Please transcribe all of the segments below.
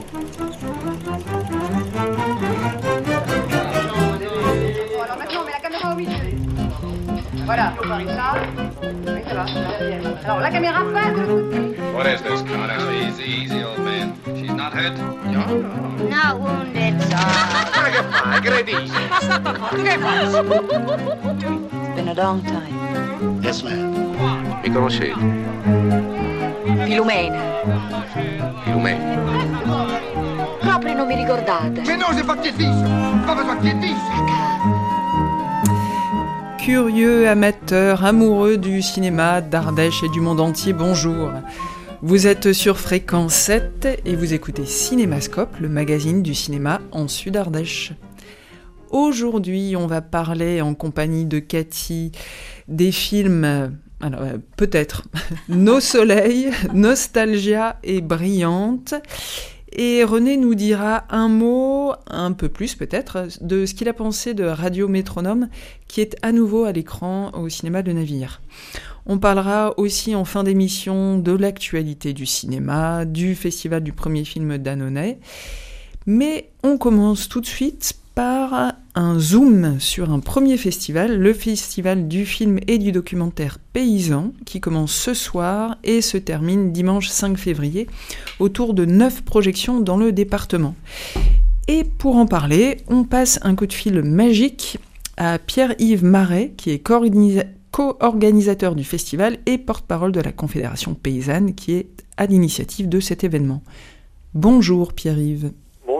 Alors maintenant, on met la caméra au milieu. Voilà, ça. Oui, ça va. Alors la caméra passe. What is this, Connor? Easy, old man. She's not hurt? No. Not wounded, sir. It's been a long time. Yes, ma'am. Mi conoscete? Filumena. Filumena. Proprio non mi ricordate. Mais non, j'ai pas de fiche. Pas besoin de fiche. Curieux, amateurs, amoureux du cinéma, d'Ardèche et du monde entier, bonjour. Vous êtes sur Fréquence 7 et vous écoutez Cinémascope, le magazine du cinéma en Sud-Ardèche. Aujourd'hui, on va parler en compagnie de Cathy des films, peut-être, Nos Soleils, Nostalgia et Brillante. Et René nous dira un mot, un peu plus peut-être, de ce qu'il a pensé de Radio Métronome, qui est à nouveau à l'écran au cinéma de Navire. On parlera aussi en fin d'émission de l'actualité du cinéma, du festival du premier film d'Annonay. Mais on commence tout de suite par un zoom sur un premier festival, le festival du film et du documentaire Paysan, qui commence ce soir et se termine dimanche 5 février, autour de 9 projections dans le département. Et pour en parler, on passe un coup de fil magique à Pierre-Yves Marais, qui est co-organisateur du festival et porte-parole de la Confédération Paysanne, qui est à l'initiative de cet événement. Bonjour Pierre-Yves.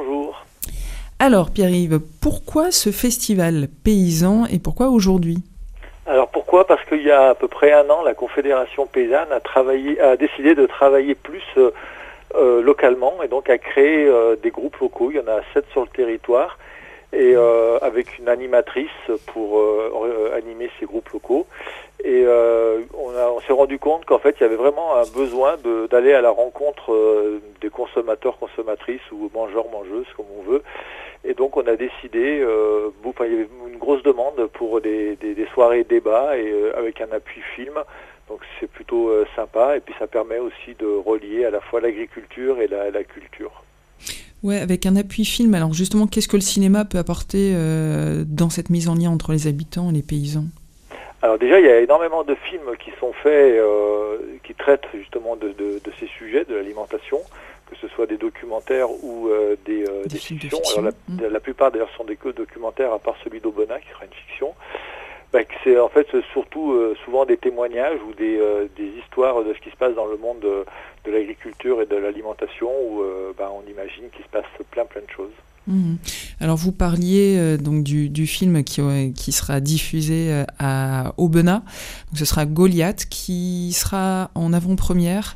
Alors Pierre-Yves, pourquoi ce festival paysan et pourquoi aujourd'hui ? Alors pourquoi ? Parce qu'il y a à peu près un an, la Confédération Paysanne a décidé de travailler plus localement et donc a créé des groupes locaux. Il y en a 7 sur le territoire et avec une animatrice pour animer ces groupes locaux. Et on s'est rendu compte qu'en fait il y avait vraiment un besoin d'aller à la rencontre des consommateurs, consommatrices ou mangeurs, mangeuses comme on veut. Et donc on a décidé, il y avait une grosse demande pour des soirées débats et avec un appui film. Donc c'est plutôt sympa et puis ça permet aussi de relier à la fois l'agriculture et la culture. Ouais, avec un appui film. Alors justement, qu'est-ce que le cinéma peut apporter dans cette mise en lien entre les habitants et les paysans ? Alors déjà, il y a énormément de films qui sont faits, qui traitent justement de ces sujets, de l'alimentation, que ce soit des documentaires ou des fictions. Alors la plupart d'ailleurs sont des documentaires, à part celui d'Aubenas qui sera une fiction. C'est en fait surtout souvent des témoignages ou des histoires de ce qui se passe dans le monde de l'agriculture et de l'alimentation où on imagine qu'il se passe plein de choses. Alors vous parliez donc du film qui sera diffusé à Aubenas. Donc ce sera Goliath qui sera en avant-première.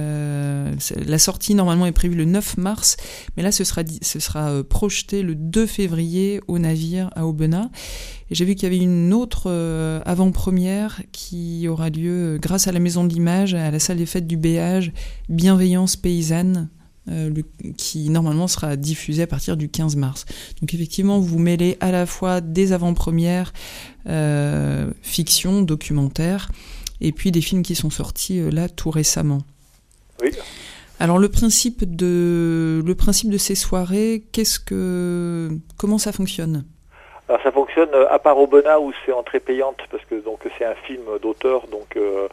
La sortie normalement est prévue le 9 mars, mais là ce sera projeté le 2 février au Navire à Aubenas. Et j'ai vu qu'il y avait une autre avant-première qui aura lieu grâce à la Maison de l'Image, à la salle des fêtes du Béage, Bienveillance Paysanne, qui normalement sera diffusé à partir du 15 mars. Donc effectivement, vous mêlez à la fois des avant-premières, fiction, documentaire, et puis des films qui sont sortis là tout récemment. Oui. Alors le principe de ces soirées, comment ça fonctionne ? Alors ça fonctionne à part Aubenas où c'est entrée payante parce que donc c'est un film d'auteur, donc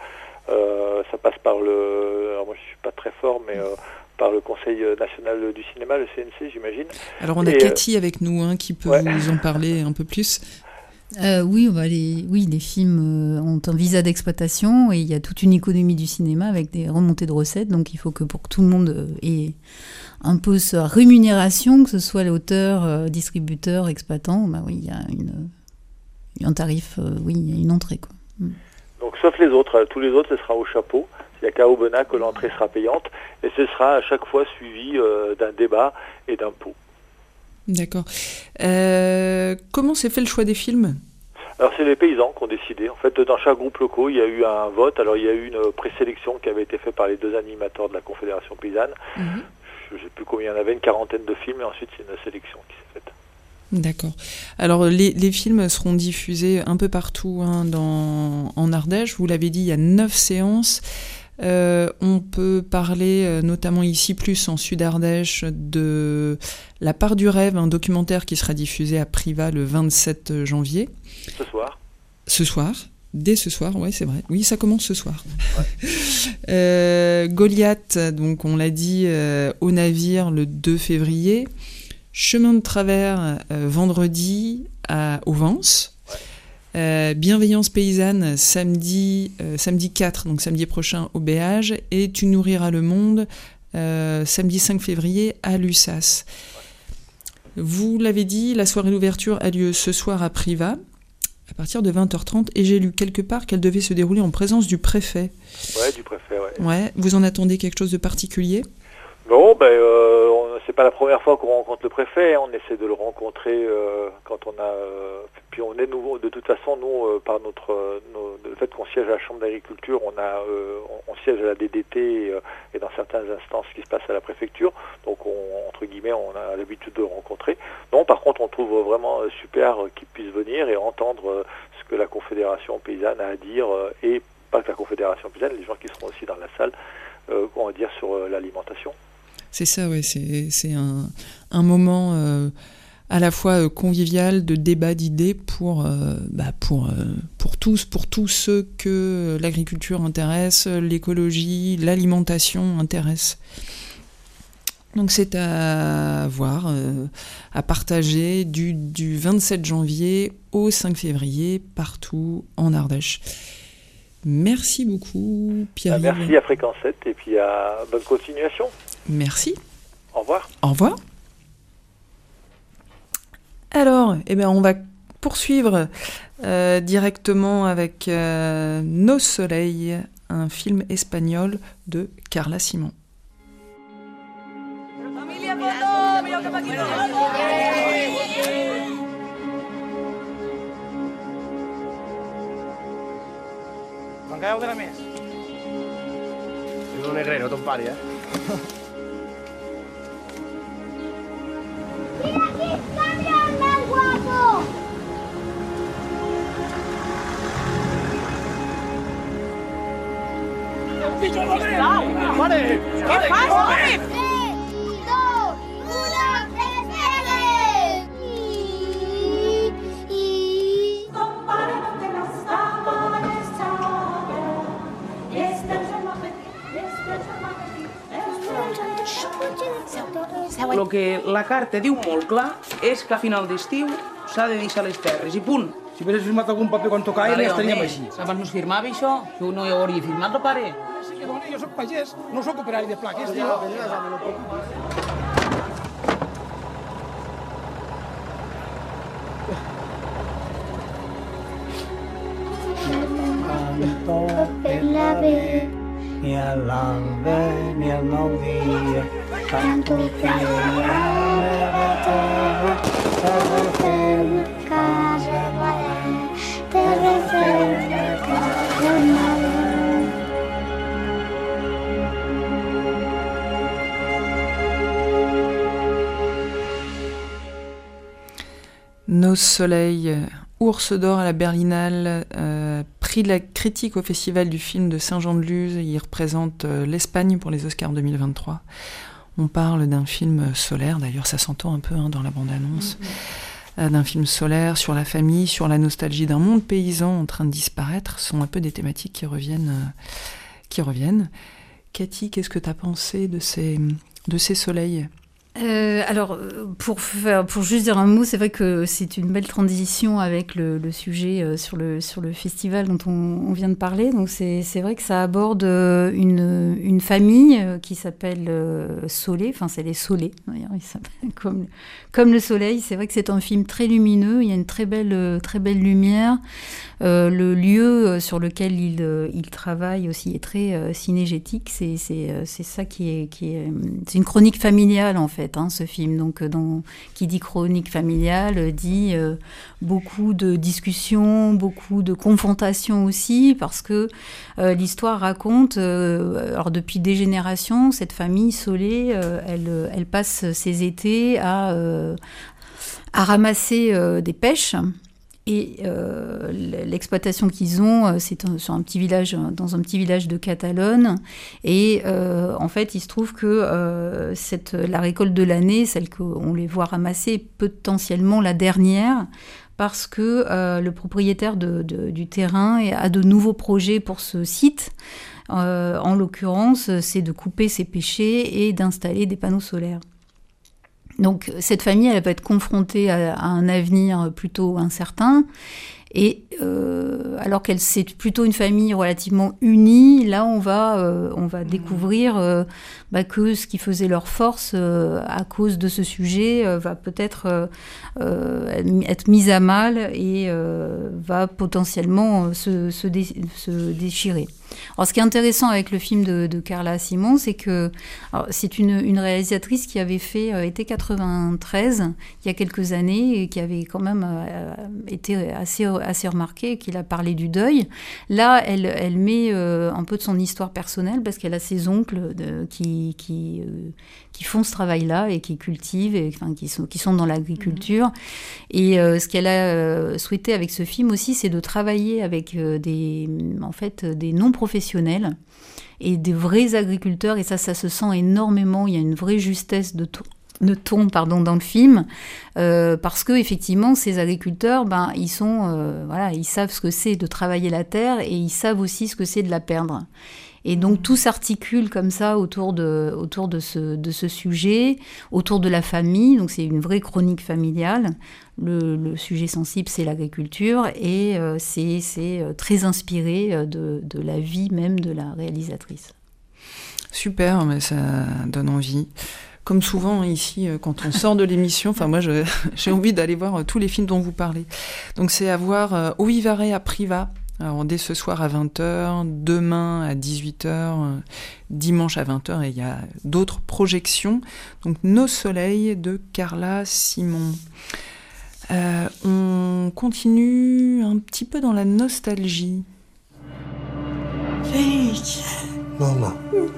ça passe par alors moi je suis pas très fort mais par le Conseil national du cinéma, le CNC, j'imagine. Alors on a Cathy avec nous qui peut vous en parler un peu plus. Les films ont un visa d'exploitation et il y a toute une économie du cinéma avec des remontées de recettes, donc il faut que pour que tout le monde ait un peu sa rémunération, que ce soit l'auteur, distributeur, exploitant, il y a un tarif, il y a une entrée, quoi. Donc sauf les autres, tous les autres ce sera au chapeau. Il n'y a qu'à Aubenas que l'entrée sera payante et ce sera à chaque fois suivi d'un débat et d'un pot. D'accord. Comment s'est fait le choix des films ? Alors c'est les paysans qui ont décidé. En fait, dans chaque groupe local, il y a eu un vote. Alors il y a eu une présélection qui avait été faite par les 2 animateurs de la Confédération Paysanne. Je ne sais plus combien il y en avait, une quarantaine de films et ensuite c'est une sélection qui s'est faite. D'accord. Alors les films seront diffusés un peu partout en Ardèche. Vous l'avez dit, il y a 9 séances. On peut parler, notamment ici plus en Sud-Ardèche, de La part du rêve, un documentaire qui sera diffusé à Privas le 27 janvier. Ce soir. Dès ce soir, ouais, c'est vrai. Oui, ça commence ce soir. Ouais. Goliath, donc on l'a dit, au navire le 2 février. Chemin de travers, vendredi au Vence. Ouais. Bienveillance paysanne, samedi 4, donc samedi prochain au Béage. Et Tu nourriras le monde, samedi 5 février à Lussas. Ouais. Vous l'avez dit, la soirée d'ouverture a lieu ce soir à Privas, à partir de 20h30, et j'ai lu quelque part qu'elle devait se dérouler en présence du préfet. Ouais, du préfet, ouais. Ouais. Vous en attendez quelque chose de particulier ? Non, c'est pas la première fois qu'on rencontre le préfet. On essaie de le rencontrer quand on a. Puis on est nouveau. De toute façon, nous, par le fait qu'on siège à la Chambre d'agriculture, on siège à la DDT et dans certaines instances qui se passent à la préfecture. Donc, entre guillemets, on a l'habitude de le rencontrer. Non, par contre, on trouve vraiment super qu'il puisse venir et entendre ce que la Confédération paysanne a à dire, et pas que la Confédération paysanne, les gens qui seront aussi dans la salle, on va dire, sur l'alimentation. C'est ça, oui, c'est un moment à la fois convivial, de débat d'idées pour tous ceux que l'agriculture intéresse, l'écologie, l'alimentation intéresse. Donc c'est à voir, à partager du 27 janvier au 5 février, partout en Ardèche. Merci beaucoup, Pierre. Merci à Fréquence 7 et puis bonne continuation. Merci. Au revoir. Au revoir. Alors, on va poursuivre directement avec Nos Soleils, un film espagnol de Carla Simon. Tancau de la més. És un negrero, ton pare, ¡Mira aquí! ¡Cámbiame el guapo! Vale! ¿Qué pasa? 3, 2, 1, El que la carta diu molt clar és que a final d'estiu s'ha de deixar les terres i punt. Si hagués firmat algun paper quan tocava, ja estaríem així. Abans no es firmava això? Tu no hi hauria firmat, el pare? Sí, dona, jo soc pagès, no soc operari de plaques, tio. Per la ve, ni a l'alba ni al nou dia, canto per la meva terra, terra ferma, casa mare, terra ferma, casa mare. Nos Soleils, Ours d'or à la Berlinale, prix de la critique au Festival du film de Saint-Jean-de-Luz. Il représente l'Espagne pour les Oscars 2023. On parle d'un film solaire, d'ailleurs ça s'entend un peu dans la bande-annonce, d'un film solaire sur la famille, sur la nostalgie d'un monde paysan en train de disparaître. Ce sont un peu des thématiques qui reviennent. Cathy, qu'est-ce que tu as pensé de ces soleils ? Alors, pour juste dire un mot, c'est vrai que c'est une belle transition avec le sujet sur le festival dont on vient de parler. Donc, c'est vrai que ça aborde une famille qui s'appelle Solé. Enfin, c'est les Solés, d'ailleurs. Ils s'appellent comme le soleil. C'est vrai que c'est un film très lumineux. Il y a une très belle lumière. Le lieu sur lequel il travaille aussi est très cinégétique. C'est ça qui est c'est une chronique familiale en fait, ce film. Donc qui dit chronique familiale dit beaucoup de discussions, beaucoup de confrontations aussi, parce que l'histoire raconte, alors depuis des générations, cette famille Solé, elle passe ses étés à ramasser des pêches. Et l'exploitation qu'ils ont, c'est sur un petit village, dans un petit village de Catalogne. Et en fait, il se trouve que la récolte de l'année, celle qu'on les voit ramasser, est potentiellement la dernière, parce que le propriétaire du terrain a de nouveaux projets pour ce site. En l'occurrence, c'est de couper ses pêchers et d'installer des panneaux solaires. Donc cette famille, elle va être confrontée à un avenir plutôt incertain. Et alors qu'elle c'est plutôt une famille relativement unie, là on va découvrir que ce qui faisait leur force à cause de ce sujet va peut-être être mis à mal et va potentiellement se déchirer. Alors ce qui est intéressant avec le film de Carla Simon, c'est que c'est une réalisatrice qui avait fait été 93 il y a quelques années et qui avait quand même été assez remarquée, qu'il a parlé du deuil. Là, elle met un peu de son histoire personnelle parce qu'elle a ses oncles qui font ce travail-là et qui cultivent, qui sont dans l'agriculture. Et ce qu'elle a souhaité avec ce film aussi, c'est de travailler avec des non-professionnels et des vrais agriculteurs. Et ça se sent énormément. Il y a une vraie justesse de ton dans le film, parce que effectivement ces agriculteurs, ils savent ce que c'est de travailler la terre et ils savent aussi ce que c'est de la perdre. Et donc tout s'articule comme ça autour de ce sujet, autour de la famille. Donc c'est une vraie chronique familiale. Le sujet sensible, c'est l'agriculture, et c'est très inspiré de la vie même de la réalisatrice. Super, mais ça donne envie. Comme souvent ici, quand on sort de l'émission, moi j'ai envie d'aller voir tous les films dont vous parlez. Donc c'est à voir au Vivare à Privas, alors dès ce soir à 20h, demain à 18h, dimanche à 20h, et il y a d'autres projections. Donc Nos soleils de Carla Simon. On continue un petit peu dans la nostalgie. Felice. Mamma.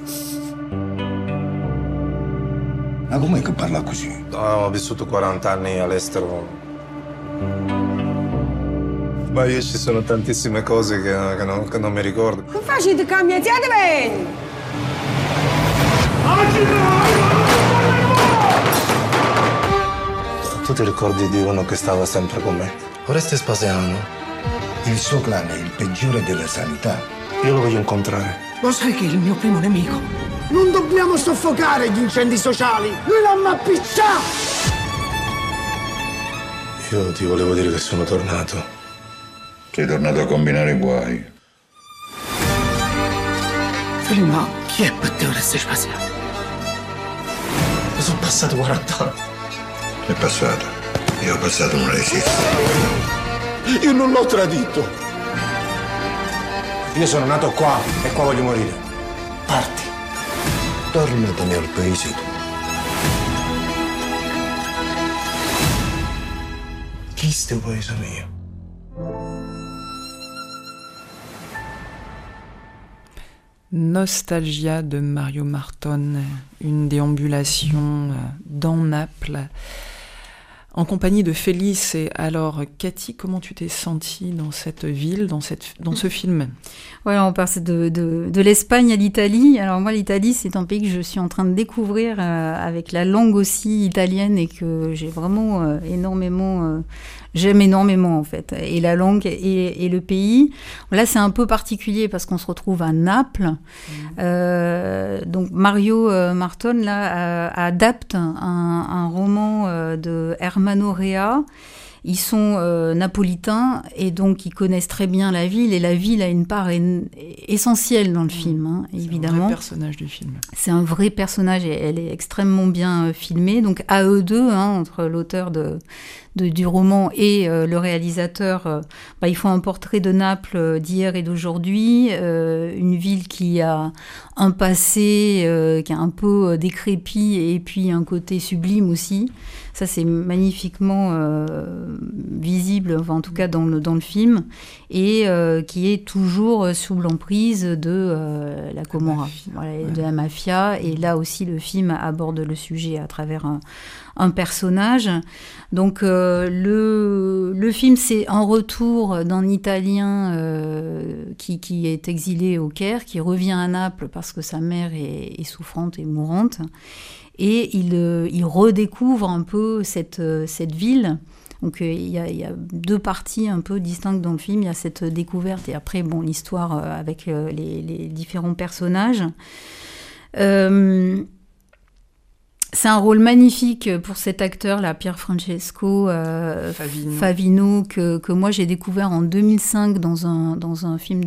Ma com'è che parla così? Ho vissuto 40 anni all'estero. Ma io ci sono tantissime cose che non mi ricordo. Non facete cambiare bene! Tu ti ricordi di uno che stava sempre con me? Oreste Spasiano. Il suo clan è il peggiore della sanità. Io lo voglio incontrare. Lo sai che è il mio primo nemico? Non dobbiamo soffocare gli incendi sociali! Lui l'ha appicciato! Io ti volevo dire che sono tornato. Sei tornato a combinare guai. Prima, chi è per te Oreste Spasiano? Sono passati 40 anni. È passato. Io ho passato non esiste. Io non l'ho tradito. Io sono nato qua e qua voglio morire. Parti. Tornatene al paese tuo. Chi sto paese mio? Nostalgia de Mario Marton, une déambulation dans Naples, en compagnie de Félix. Et alors, Cathy, comment tu t'es sentie dans cette ville, dans ce film ? Ouais, on passe de l'Espagne à l'Italie. Alors moi, l'Italie, c'est un pays que je suis en train de découvrir avec la langue aussi italienne et que j'ai vraiment j'aime énormément en fait. Et la langue et le pays. Là, c'est un peu particulier parce qu'on se retrouve à Naples. Donc Mario Marton là adapte un roman de Hermano Rea. Ils sont napolitains et donc ils connaissent très bien la ville, et la ville a une part essentielle dans le film, évidemment. C'est un vrai personnage du film. C'est un vrai personnage et elle est extrêmement bien filmée. Donc à eux deux, entre l'auteur du roman et le réalisateur, ils font un portrait de Naples d'hier et d'aujourd'hui, une ville qui a un passé qui est un peu décrépit et puis un côté sublime aussi. Ça, c'est magnifiquement visible, enfin, en tout cas dans le film, et qui est toujours sous l'emprise de la Camorra, de la mafia. Et là aussi, le film aborde le sujet à travers un personnage. Donc, le film, c'est un retour d'un Italien qui est exilé au Caire, qui revient à Naples parce que sa mère est souffrante et mourante. Et il redécouvre un peu cette ville. Donc il y a deux parties un peu distinctes dans le film. Il y a cette découverte et après, l'histoire avec les différents personnages. C'est un rôle magnifique pour cet acteur-là, Pier Francesco Favino, que moi j'ai découvert en 2005 dans un film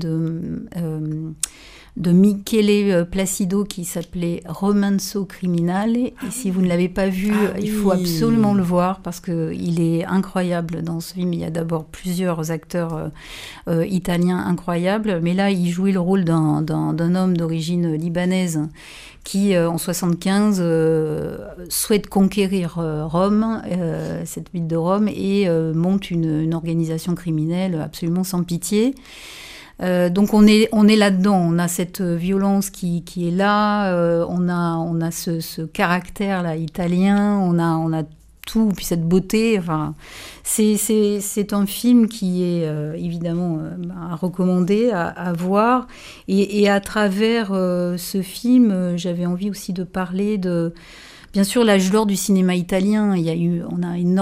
de Michele Placido qui s'appelait Romanzo Criminale. Et si vous ne l'avez pas vu, il faut absolument le voir parce qu'il est incroyable dans ce film. Il y a d'abord plusieurs acteurs italiens incroyables, mais là, il jouait le rôle d'un homme d'origine libanaise qui, en 75, souhaite conquérir Rome, cette ville de Rome, et monte une organisation criminelle absolument sans pitié. Donc on est là-dedans, on a cette violence qui est là, on a ce caractère là italien, on a tout, puis cette beauté. Enfin, c'est un film qui est évidemment à recommander, à voir, et à travers ce film, j'avais envie aussi de parler de, bien sûr, l'âge d'or du cinéma italien. On a énormément